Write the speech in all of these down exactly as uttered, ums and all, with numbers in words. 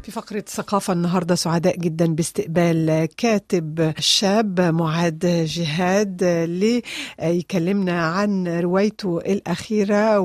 في فقرة الثقافة النهاردة سعداء جدا باستقبال كاتب شاب معاد جهاد اللي يكلمنا عن روايته الأخيرة،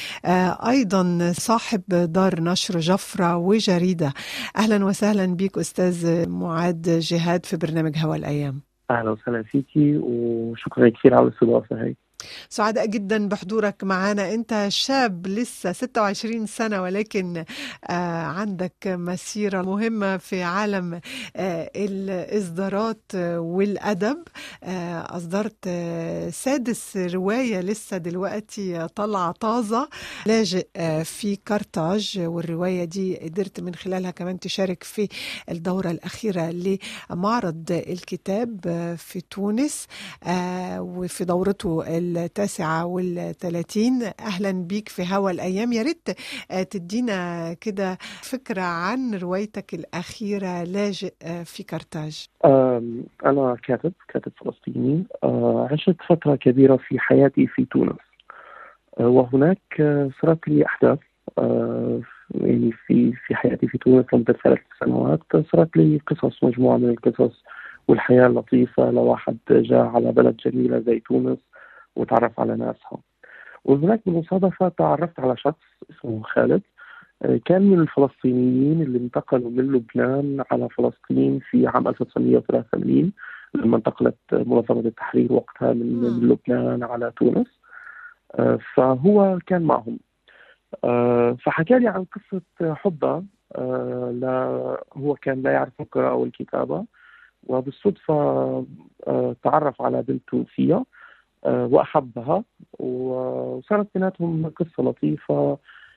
وأيضا صاحب دار نشر جفرة وجريدة. أهلا وسهلا بك أستاذ معاد جهاد في برنامج هوا الأيام. أهلا وسهلا فيكي وشكرا كثير على الاستضافة هاي. سعداء جدا بحضورك معنا. انت شاب لسه ستة وعشرين سنة، ولكن آه عندك مسيرة مهمة في عالم آه الإصدارات والأدب. آه أصدرت آه سادس رواية لسه دلوقتي طلع طازة، لاجئ آه في كارتاج، والرواية دي قدرت من خلالها كمان تشارك في الدورة الأخيرة لمعرض الكتاب آه في تونس، آه وفي دورته التاسعة والثلاثين. أهلا بيك في هوا الأيام. يا ريت تدينا كده فكرة عن روايتك الأخيرة لاجئ في كارتاج. أنا كاتب كاتب فلسطيني. عشت فترة كبيرة في حياتي في تونس، وهناك صارت لي أحداث يعني في في حياتي في تونس لمدة ثلاث سنوات. صارت لي قصص، مجموعة من القصص والحياة اللطيفة لواحد جاء على بلد جميلة زي تونس وتعرف على ناسها. وهناك بالمصادفة تعرفت على شخص اسمه خالد، كان من الفلسطينيين اللي انتقلوا من لبنان على فلسطين في عام ألف وتسعمائة وثلاثة وثمانين لما انتقلت منظمة التحرير وقتها من, من لبنان على تونس. فهو كان معهم، فحكى لي عن قصة حبه. هو كان لا يعرف القراءة والكتابة، وبالصدفة تعرف على بنت تونسية وأحبها، وصارت بيناتهم قصة لطيفة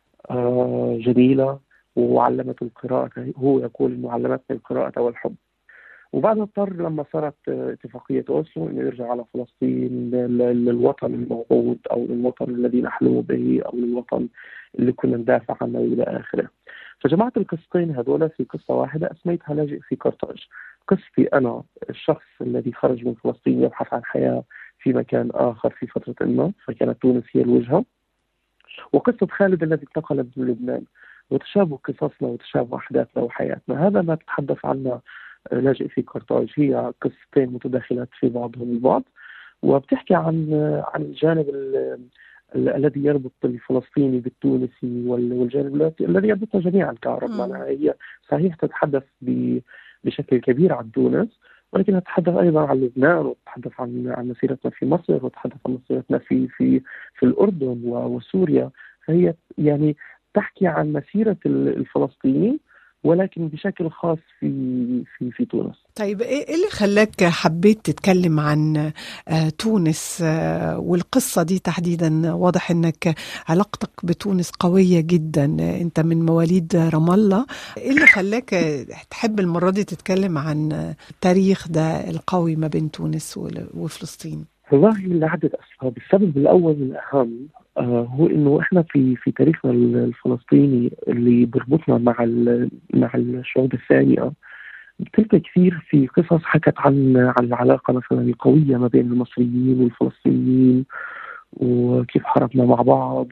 جميلة، وعلمته القراءة. هو يقول إنه علمتني القراءة والحب. وبعدها اضطر لما صارت اتفاقية أوسلو إنه يرجع على فلسطين للوطن الموعود، أو للوطن الذي نحلم به، أو للوطن اللي كنا ندافع عنه إلى آخره. فجمعت القصتين هذولا في قصة واحدة أسميتها لاجئ في كارتاج. قصتي أنا، الشخص الذي خرج من فلسطين يبحث عن حياة في مكان آخر في فترة ما، فكانت تونس هي الوجهة. وقصة خالد الذي انتقل من لبنان، وتشابه قصصنا وتشابه أحداثنا وحياتنا. هذا ما تتحدث عنه لاجئ في كارتاج. هي قصتين متداخلات في بعضهم البعض، وبتحكي عن عن الجانب الذي يربط الفلسطيني بالتونسي، والجانب الذي يربطنا جميعا كعرب. معناها هي صحيح تتحدث بشكل كبير عن تونس، ولكن نتحدث أيضا عن لبنان، وتتحدث عن عن مسيرتنا في مصر، وتتحدث عن مسيرتنا في في في الأردن وسوريا. فهي يعني تحكي عن مسيرة الفلسطينيين، ولكن بشكل خاص في في في تونس. طيب ايه اللي خلاك حبيت تتكلم عن تونس والقصة دي تحديدا؟ واضح انك علاقتك بتونس قوية جدا، انت من مواليد رام الله. ايه اللي خلاك تحب المرة دي تتكلم عن التاريخ ده القوي ما بين تونس وفلسطين؟ والله لعدة أسباب. السبب الأول والأهم آه هو إنه إحنا في في تاريخنا الفلسطيني اللي بربطنا مع مع الشعوب الثانية، بتلقى كثير في قصص حكت عن عن العلاقة مثلا القوية ما بين المصريين والفلسطينيين، وكيف حاربنا مع بعض،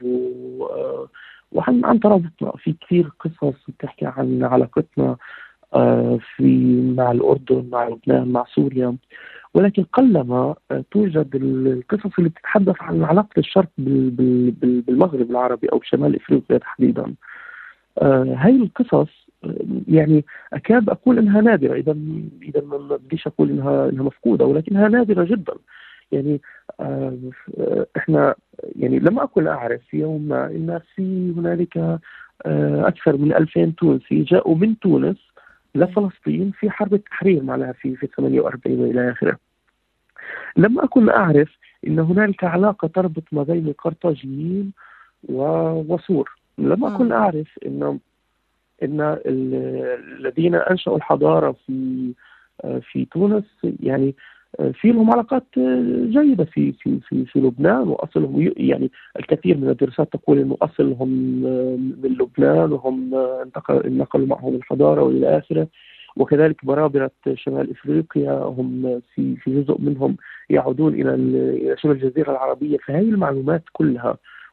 وعن عن ترابطنا. في كثير قصص بتحكي عن علاقتنا آه في مع الأردن، مع لبنان، مع سوريا. ولكن قلما توجد القصص اللي بتتحدث عن علاقة الشرق بالمغرب العربي أو شمال إفريقيا تحديدا. آه هاي القصص يعني أكاد أقول إنها نادرة، إذا إذا ما بديش أقول إنها إنها مفقودة، ولكنها نادرة جدا. يعني آه إحنا يعني لما أكون أعرف يوم ما إن في هنالك آه أكثر من ألفين تونسي جاءوا من تونس لفلسطين في حرب التحرير معناها في في ثمانية وأربعين وإلى آخره. لما أكون أعرف إن هنالك علاقة تربط ما بين القرطاجيين وسور. لما أكون أعرف إن إن الذين أنشأوا الحضارة في في تونس يعني في لهم علاقات جيدة في في في في لبنان، وأصلهم يعني الكثير من الدراسات تقول إنه أصلهم من لبنان، وهم انتقلوا معهم الحضارة وإلى آخره. وكذلك برابرة شمال إفريقيا هم في في جزء منهم يعودون إلى إلى شبه الجزيرة العربية. فهي المعلومات كلها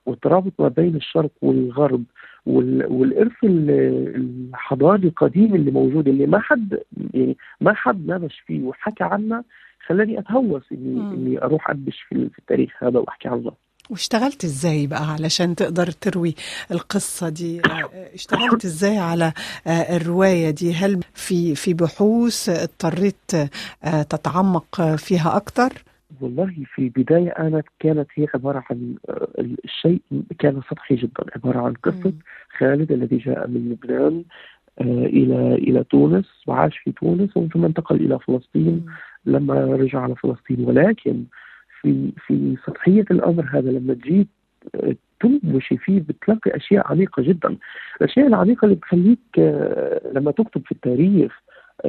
والترابط ما بين الشرق والغرب، والإرث الحضاري القديم اللي موجود، اللي ما حد يعني ما حد نبش فيه وحكى عنه، خلاني أتهوس إني مم. إني أروح أدبش في في التاريخ هذا وأحكي عنه. واشتغلت ازاي بقى علشان تقدر تروي القصة دي؟ اشتغلت ازاي على الرواية دي؟ هل في في بحوث اضطريت تتعمق فيها أكتر؟ والله في البداية أنا كانت هي عبارة عن الشيء كان سطحي جدا، عبارة عن قصة خالد الذي جاء من لبنان إلى إلى تونس وعاش في تونس ثم انتقل إلى فلسطين لما رجع على فلسطين. ولكن في في سطحية الأمر هذا لما تجي تنبشي فيه بتلاقي أشياء عميقة جدا. الأشياء العميقة اللي بتخليك لما تكتب في التاريخ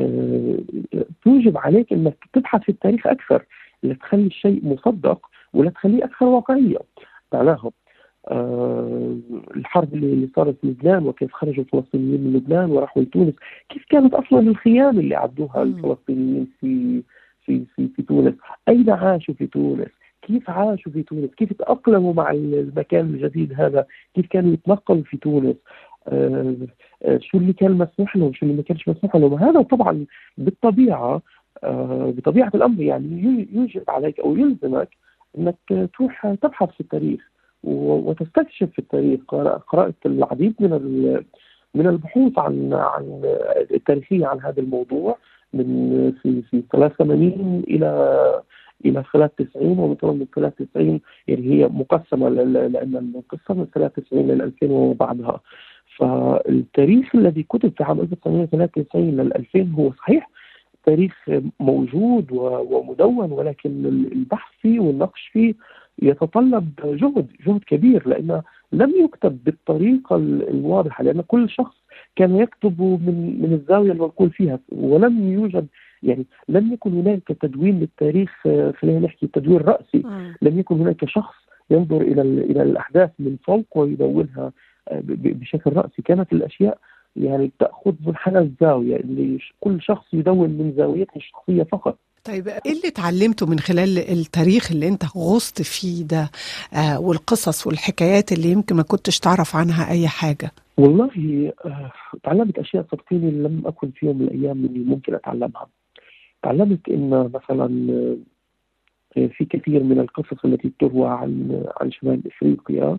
توجب عليك أنك تبحث في التاريخ أكثر، اللي تخلي الشيء مصدق ولا تخليه أكثر واقعية. معناها أه الحرب اللي صارت في لبنان وكيف خرجوا الفلسطينيين من لبنان وراحوا لتونس، كيف كانت أصلا الخيام اللي عدوها الفلسطينيين في في في في تونس، أين عاشوا في تونس، كيف عاشوا في تونس، كيف تأقلموا مع المكان الجديد هذا، كيف كانوا يتنقلوا في تونس، أه أه شو اللي كان مسموح لهم شو اللي ما كانش مسموح لهم. هذا طبعا بالطبيعة أه بطبيعة الأمر يعني يوجب عليك أو يلزمك أنك تروح تبحث في التاريخ وتستكشف في التاريخ. قرأت العديد من من البحوث عن عن التاريخية عن هذا الموضوع من في في ثلاثة وثمانين إلى إلى ثلاثة وتسعين، ومثلا من ثلاثة وتسعين يعني هي مقسمة لأن القصة من ثلاثة وتسعين إلى ألفين وبعدها. فالتاريخ الذي كتب في عام ألف وتسعمائة وثلاثة وتسعين إلى ألفين هو صحيح تاريخ موجود ومدون، ولكن البحث فيه والنقش فيه يتطلب جهد جهد كبير، لأنه لم يكتب بالطريقة الواضحة، لأن كل شخص كان يكتب من من الزاوية المنقول فيها، ولم يوجد يعني لم يكن هناك تدوين للتاريخ. خلينا نحكي تدوين رأسي، لم يكن هناك شخص ينظر إلى إلى الأحداث من فوق ويدونها بشكل رأسي. كانت الأشياء يعني تأخذ منحنى الزاوية اللي كل شخص يدون من زاويته الشخصية فقط. طيب ايه اللي اتعلمته من خلال التاريخ اللي انت غصت فيه ده آه والقصص والحكايات اللي يمكن ما كنتش تعرف عنها اي حاجة؟ والله آه تعلمت اشياء صدقيني لم اكن في يوم من الايام اللي ممكن اتعلمها. تعلمت ان مثلا آه في كثير من القصص التي تروى عن عن شمال افريقيا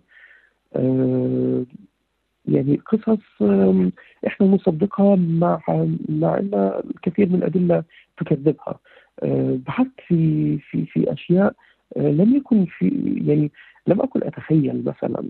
آه يعني قصص آه احنا نصدقها مع مع ان الكثير من الادله تكذبها. أه بحثت في في في اشياء أه لم يكن في يعني لم اكن اتخيل مثلا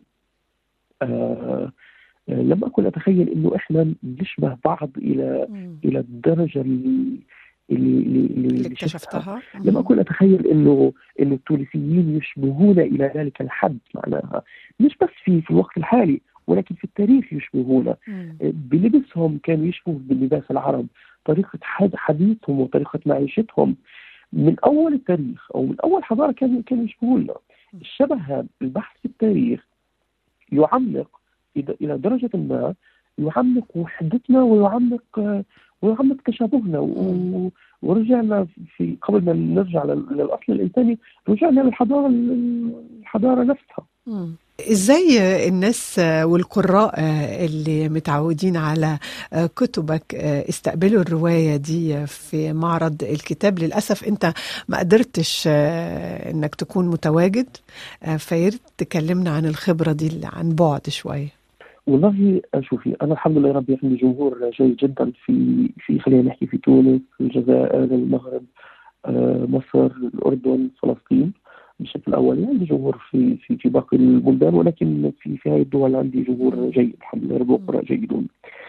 أه لم اكن اتخيل انه احنا نشبه بعض الى مم. الى الدرجه اللي اللي, اللي اكتشفتها. لم اكن اتخيل انه انه التونسيين يشبهون الى ذلك الحد، معناها مش بس في في الوقت الحالي ولكن في التاريخ يشبهون. بلبسهم كانوا يشبهوا باللباس العرب، طريقة حديثهم وطريقة معيشتهم من أول التاريخ أو من أول حضارة كانوا كانوا يشبهون. الشبه هذا البحث في التاريخ يعمق إلى درجة ما، يعمق وحدتنا ويعمق ويعمق تشابهنا. ورجعنا في قبل ما نرجع للأصل الإنساني رجعنا للحضارة الحضارة نفسها. مم. ازاي الناس والقراء اللي متعودين على كتبك استقبلوا الرواية دي في معرض الكتاب؟ للأسف انت ما قدرتش انك تكون متواجد، فياريت تكلمنا عن الخبرة دي عن بعد شوية. والله شوفي أنا الحمد لله ربي عندي جمهور جيد جدا في في خلينا نحكي في تونس، الجزائر، المغرب، مصر، الأردن، فلسطين بشكل أولي. عندي جمهور في في في باقي البلدان، ولكن في في هذه الدول عندي جمهور جيد الحمد لله، ربي قراء جيدون.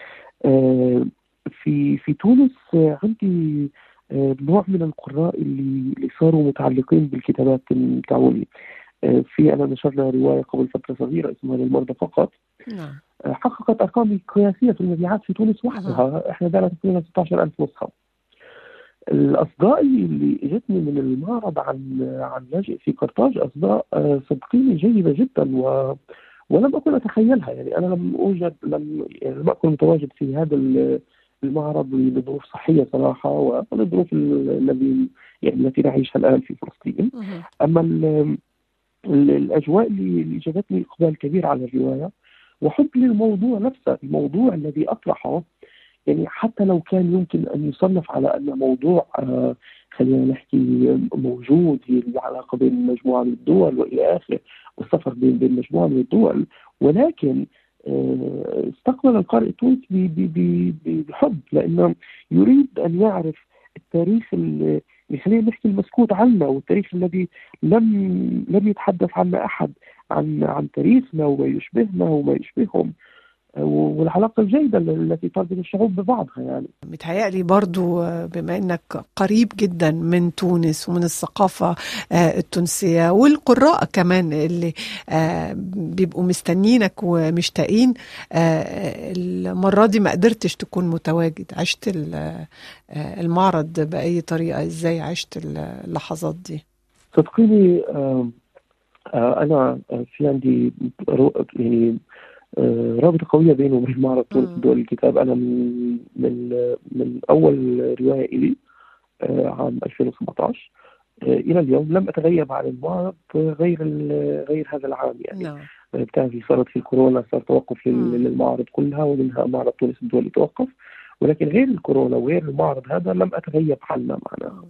في في تونس عندي نوع من القراء اللي اللي صاروا متعلقين بالكتابات تاعوني. في أنا نشرنا رواية قبل فترة صغيرة اسمها للمرضى فقط. نعم. حققت أرقام قياسية في المبيعات في تونس وحدها، إحنا دانا تقريبا ستة عشر ألف نسخة. الأصداء اللي اجتني من المعرض عن عن لاجئ في قرطاج أصداء صدقيني جيدة جدا و ولم أكن أتخيلها. يعني أنا لم أوجد لم يعني لم أكن متواجد في هذا المعرض لظروف صحية صراحة ولظروف الذي يعني التي نعيشها الآن في فلسطين. أما الأجواء اللي اللي جابتني إقبال كبير على الرواية، وحب للموضوع نفسه، الموضوع الذي أطرحه. يعني حتى لو كان يمكن أن يصنف على أن موضوع آه خلينا نحكي موجود، هي العلاقة بين مجموعة من الدول وإلى آخره، والسفر بين بين مجموعة من الدول، ولكن آه استقبل القارئ التونسي ب- ب- ب- بحب، لأنه يريد أن يعرف التاريخ اللي اللي خلينا نحكي المسكوت عنه، والتاريخ الذي لم لم يتحدث عنه أحد، عن عن تاريخنا وما يشبهنا وما يشبههم، والعلاقة الجيدة التي تربط الشعوب ببعضها. يعني متهيألي برضو بما أنك قريب جدا من تونس ومن الثقافة التونسية والقراء كمان اللي بيبقوا مستنينك ومشتاقين، المرة دي ما قدرتش تكون متواجد. عشت المعرض بأي طريقة؟ إزاي عشت اللحظات دي؟ صدقيني أنا في عندي يعني رابطة قوية بينه وبين معرض تونس لدول الكتاب. أنا من من من أول رواية إلي عام ألفين وسبعة عشر إلى اليوم لم أتغيب عن المعرض غير غير هذا العام. يعني no. بتعرفي صارت في الكورونا صار توقف للمعارض كلها، ومنها معرض تونس الدولي توقف، ولكن غير الكورونا وغير المعرض هذا لم أتغيب عنه معناها.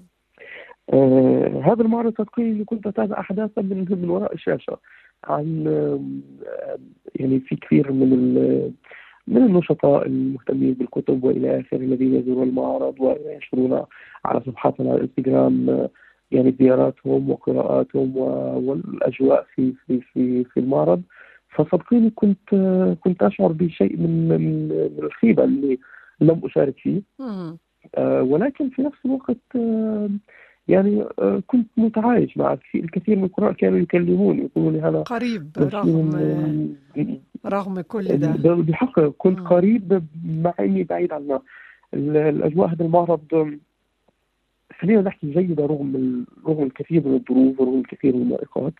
آه هذا المعرض صدقيني كنت أتابع أحداثا من من وراء الشاشة، عن آه يعني في كثير من من النشطاء المهتمين بالكتب وإلى آخره الذين يزورون المعرض وينشرون على صفحاتنا على الانستغرام آه يعني زياراتهم وقراءاتهم والأجواء في في في في المعرض. فصدقيني كنت آه كنت أشعر بشيء من من من الخيبة اللي لم أشارك فيه، آه ولكن في نفس الوقت آه يعني كنت متعايش مع الكثير من القراء، كانوا يكلموني يقولوا لي هذا قريب رغم رغم كل ده. بالحق كنت م. قريب مع اني بعيد عنه. الاجواء هذا المعرض خلينا نحكي جيده رغم رغم الكثير من الظروف ورغم الكثير من المعوقات.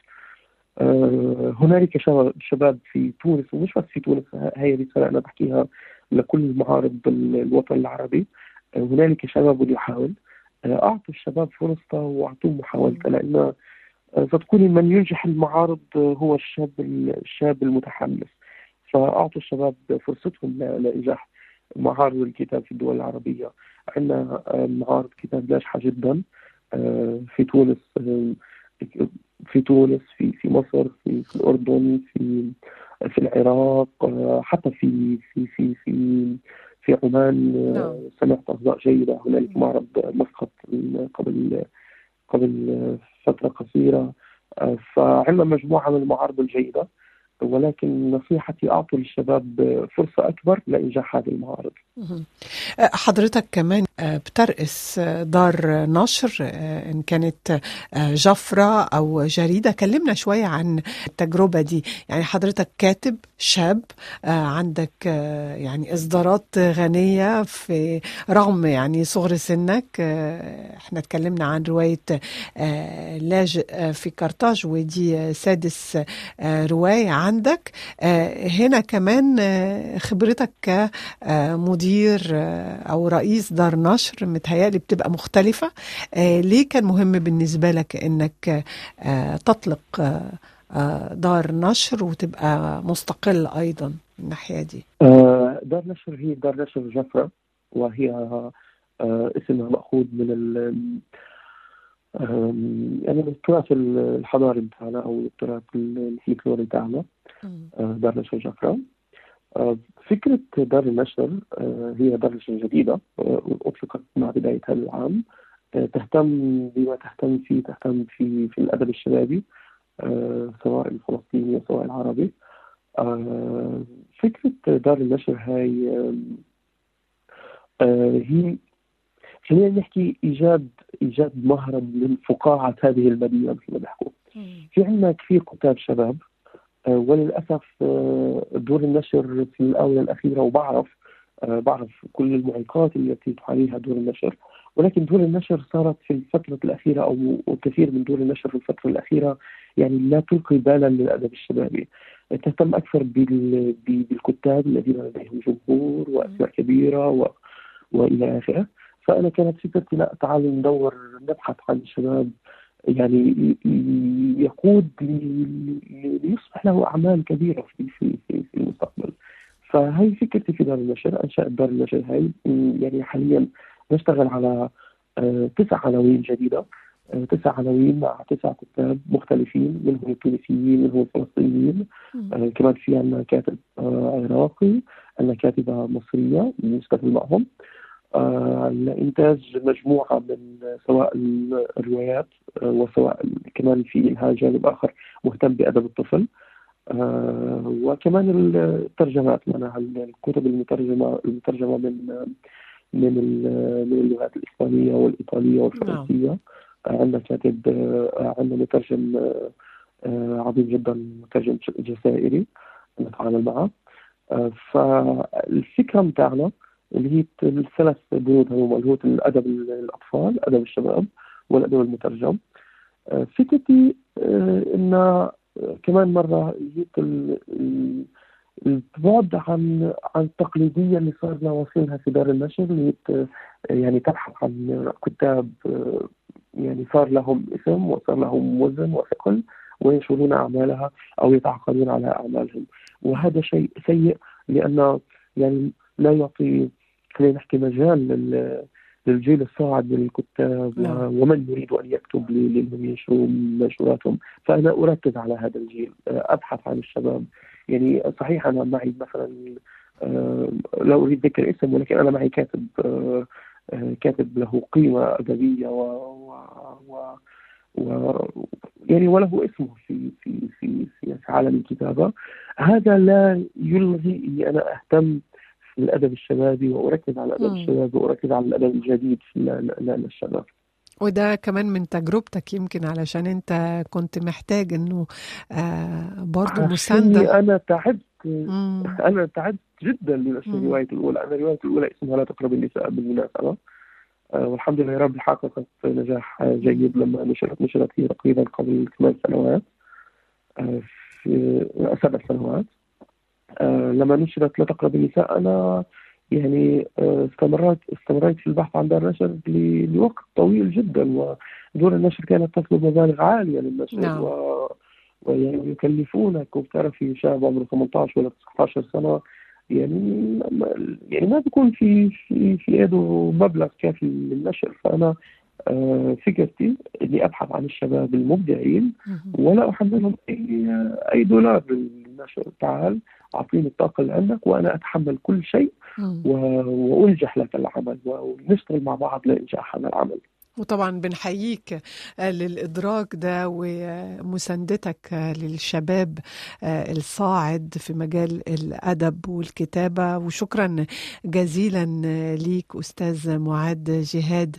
أه هنالك شباب في تونس، ومش بس في تونس، هي رساله انا بحكيها لكل معارض الوطن العربي. أه هنالك شباب يحاول، أعطوا الشباب فرصة وأعطوهم محاولته، لأن صدقوني من ينجح المعارض هو الشاب الشاب المتحمس. فأعطوا الشباب فرصتهم لإنجاح معارض الكتاب في الدول العربية. عندنا معارض كتاب ناجحة جدا في تونس، في تونس في في مصر، في, في الأردن، في في العراق، حتى في في في في في عمان. no. سمعت أصداء جيدة. هنالك معرض مسقط قبل قبل فترة قصيرة. فعندنا مجموعة من المعارض الجيدة، ولكن نصيحتي أعطوا للشباب فرصة أكبر لإنجاح هذه المعارض. حضرتك كمان بترأس دار نشر إن كانت جفرة أو جريدة، كلمنا شوية عن التجربة دي. يعني حضرتك كاتب شاب، عندك يعني إصدارات غنية في رغم يعني صغر سنك. احنا اتكلمنا عن رواية لاجئ في قرطاج، ودي سادس رواية عندك. هنا كمان خبرتك كمدير أو رئيس دار نشر متهيألي بتبقى مختلفة. ليه كان مهم بالنسبة لك إنك تطلق دار نشر وتبقى مستقل أيضا من الناحية دي؟ دار نشر هي دار نشر جفرة، وهي اسمها مأخوذ من ال يعني من التراث الحضاري بتاعنا أو التراث الفلكلوري بتاعنا. دار نشر جفرة. فكرة دار النشر هي دار نشر جديدة أطلقت مع بداية هذا العام، تهتم بما تهتم فيه تهتم في في الأدب الشبابي، سواء الفلسطيني سواء العربي. فكرة دار النشر هاي هي خلينا نحكي إيجاد إيجاد مهرب من فقاعة هذه المدينة مثل ما بيحكوا. في عندنا كثير كتاب شباب، وللأسف دور النشر في الآونة الأخيرة، وبعرف بعرف كل المعيقات التي تعانيها دور النشر، ولكن دور النشر صارت في الفترة الأخيرة أو كثير من دور النشر في الفترة الأخيرة يعني لا تلقي بالا للأدب الشبابي، تهتم أكثر بالكتاب الذين لديهم جمهور وأسماء كبيرة و... وإلى آخره. فأنا كانت فكرتي لا تعالوا ندور نبحث عن شباب يعني يقود ليصبح له أعمال كبيرة في في في في المستقبل. فهي فكرتي في دار النشر، أنشأت دار النشر هاي. يعني حاليا نشتغل على تسع عناوين جديدة، تسع عناوين مع تسع كتاب مختلفين، منهم التونسيين، منهم الفلسطينيين، آه كمان في عندنا كاتب آه عراقي، عندنا كاتبة مصرية نشتغل معهم، آه لإنتاج مجموعة من سواء الروايات آه وسواء كمان في لها جانب آخر مهتم بأدب الطفل، آه وكمان الترجمات، معناها الكتب المترجمة المترجمة من من من اللغات الإسبانية والإيطالية والفرنسية. no. عندنا كاتب، عندنا مترجم عظيم جدا، مترجم جزائري نتعامل معه. فالفكرة متاعنا اللي هي الثلاث بنود هذول، اللي هو الأدب الأطفال، أدب الشباب، والأدب المترجم. فكرتي إن كمان مرة جيت البعد عن عن التقليدية اللي صارنا واصلينها في دار النشر، اللي يعني تبحث عن كتاب يعني صار لهم اسم وصار لهم وزن وثقل وينشرون أعمالها أو يتعاقدون على أعمالهم. وهذا شيء سيء، لأنه يعني لا يعطي، خلينا نحكي، مجال للجيل الصاعد من الكتاب no. ومن يريد أن يكتب لهم ينشروا منشوراتهم. فأنا أركز على هذا الجيل، أبحث عن الشباب. يعني صحيح أنا معي مثلا آه لا أريد ذكر اسم، ولكن أنا معي كاتب آه آه كاتب له قيمة أدبية و, و, و, و يعني وله اسمه في في في في عالم الكتابة. هذا لا يلغي أني أنا أهتم في الأدب الشبابي وأركز على الأدب الشبابي وأركز على الأدب الجديد للشباب. وده كمان من تجربتك، يمكن علشان انت كنت محتاج انه آه برضو مساندة. انا تعبت مم. انا تعبت جدا لنشر روايتي الاولى. انا روايتي الاولى اسمها لا تقرب النساء بالمناسبة، آه والحمد لله يا رب حققت نجاح جيد لما نشرت نشرت هي تقريبا قبل ثمان سنوات آه في سبع سنوات. آه لما نشرت لا تقرب النساء أنا يعني استمرت استمريت في البحث عن دار نشر لوقت طويل جدا، ودور النشر كانت تطلب مبالغ عالية للنشر no. و... ويعني يكلفونك، وبتعرفي شاب عمره ثمانية عشر ولا تسعة عشر سنة يعني ما يعني ما بيكون في في في يده مبلغ كافي للنشر. فأنا فكرتي إني أبحث عن الشباب المبدعين ولا أحملهم أي أي دولار للنشر. تعال أعطيني الطاقة اللي عندك وأنا أتحمل كل شيء وأنجح لك العمل، ونشتغل مع بعض لإنجاح هذا العمل. وطبعا بنحييك للإدراك ده ومساندتك للشباب الصاعد في مجال الأدب والكتابة. وشكرا جزيلا ليك أستاذ معاد جهاد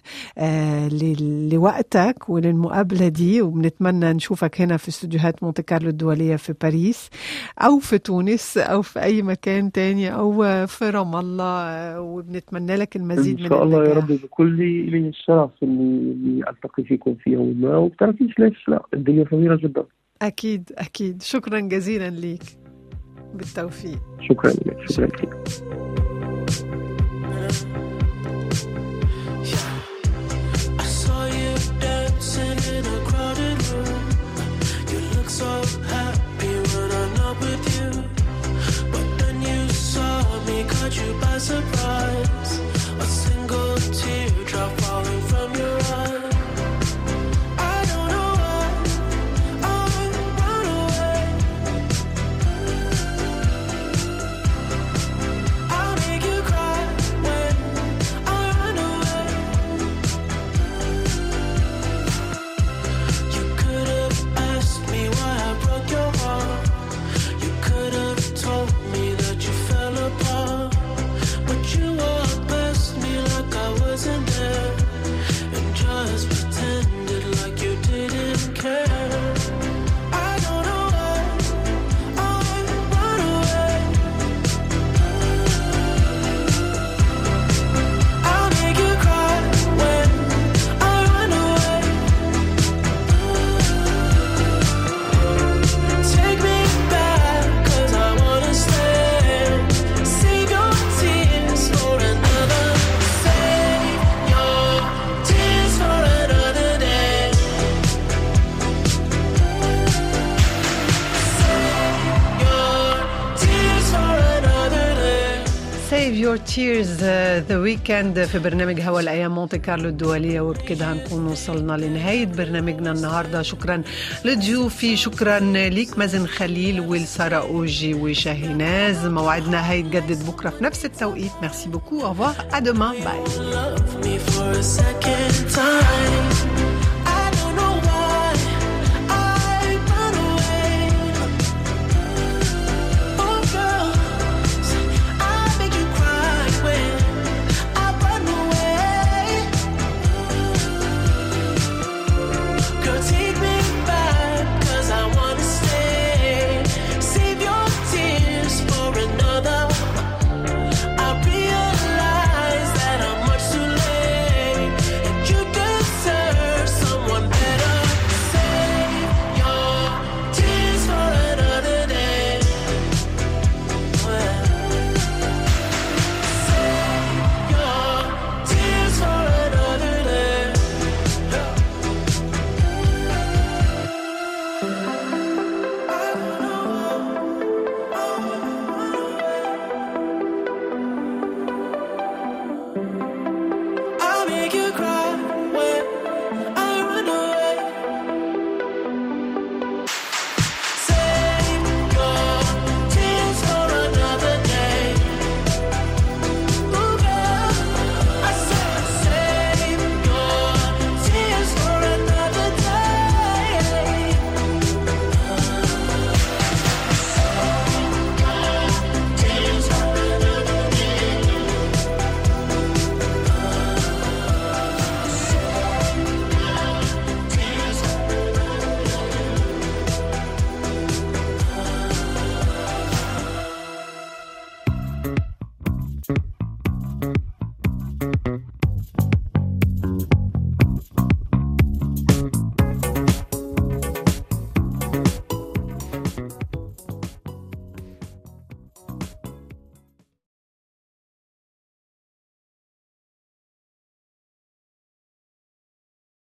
لوقتك وللمقابلة دي، وبنتمنى نشوفك هنا في استوديوهات مونte كارلو الدولية في باريس أو في تونس أو في أي مكان تاني أو في رام الله، وبنتمنى لك المزيد من النجاح. إن شاء الله يا رب، بكل لي الشرف اللي ألتقي فيكم في يوم ما، وبتعرفيش ليش لا، الدنيا صغيرة جدا. أكيد أكيد. شكرا جزيلا ليك، بالتوفيق. شكرا لك. شكرا لك. You Save Your Tears The Weekend في برنامج هوا الأيام مونتي كارلو الدولية. وبكده هنكون وصلنا لنهاية برنامجنا النهاردة. شكرا لضيوفي، شكرا ليك مازن خليل والسارة أوجي وشاهيناز. موعدنا هيتجدد بكرة في نفس التوقيت. Merci beaucoup. Au revoir. À demain. Bye.